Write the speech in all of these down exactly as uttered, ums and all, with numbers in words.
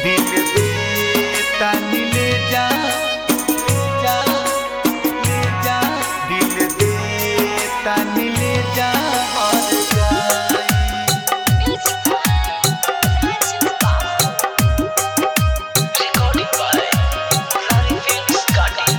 दिल दे तानी ले जा जा ले जा दिल दे तानी ले जा और जाए Recording by Rari Films, Kati,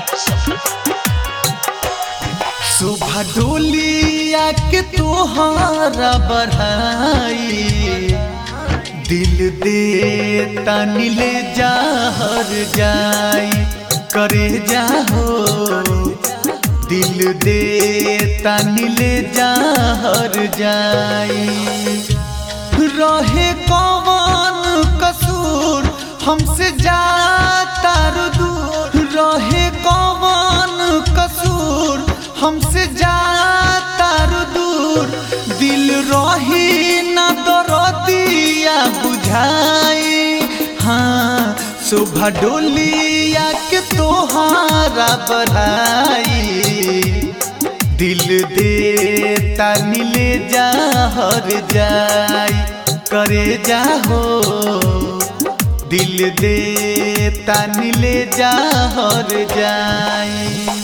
शोभा डोलिया के तोहारा बढ़ाई दिल दे तानी ले जा हर जाई करे जाहो दिल दे तानी ले जा हर जाई रहे कौन कसूर हमसे जाता दूर रहे कौन कसूर हमसे जाता दूर दिल रही न दरदिया बुझाई हाँ शोभा डोलिया के तोहारा बढ़ाई दिल दे तानी ले जा हर जाई करे जाहो दिल दे तानी ले जा हर जाई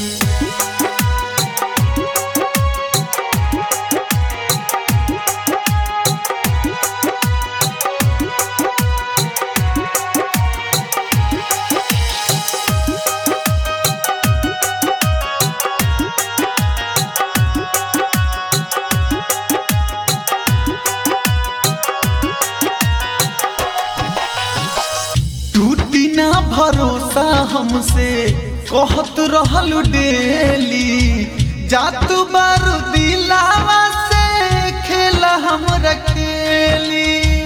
टूटी ना भरोसा हमसे कहत रहल डेली जात बार दिलावा से खेला हम रखेली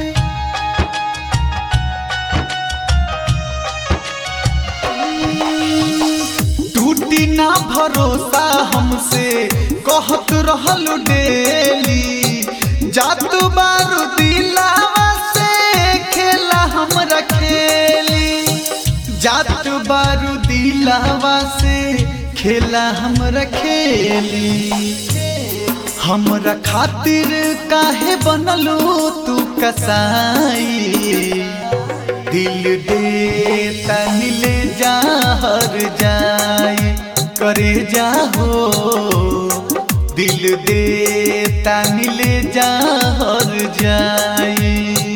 टूटी ना भरोसा हमसे कहत रहल डेली जात बार दिलावा से खेला हम रखेली जात बारू दिलावा से खेला हम रखेली हमरा खातिर काहे बनलू तू कसाई दिल दे तानी ले जा हर जाई करे जाहो दिल दे तानी ले जा हर जाई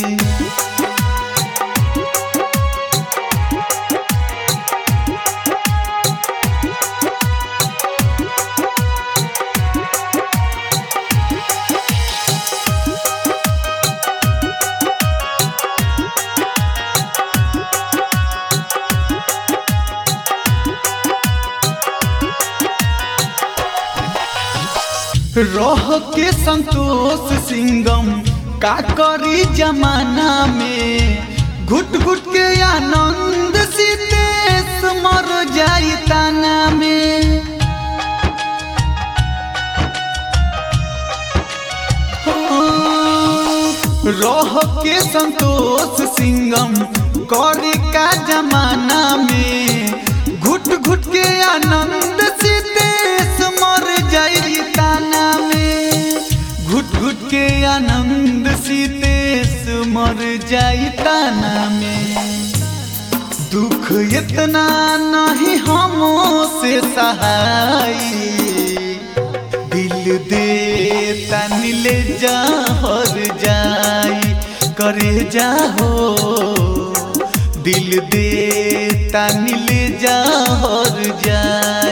रह के संतोष सिंगम का करी जमाना में घुट घुट के आनंद सीतेश मर जाई ताना में रह के संतोष सिंगम करी का जमाना में घुट घुट के आनंद सीतेश मर जाई ताना में घुट घुट के आनंद सीतेश मर जाई ताना में दुख इतना नहीं हमसे सहाई दिल दे तानी ले जा हर जाई करे जाहो दिल दे तानी ले जा हर जाई।